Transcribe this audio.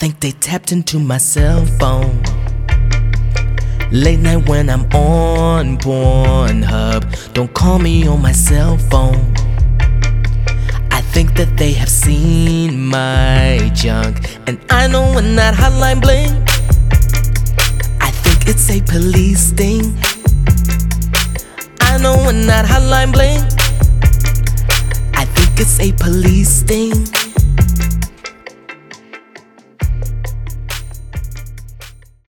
think they tapped into my cell phone. Late night when I'm on Pornhub, don't call me on my cell phone. I think that they have seen my junk, and I know when that hotline bling, I think it's a police sting. I know when that hotline bling,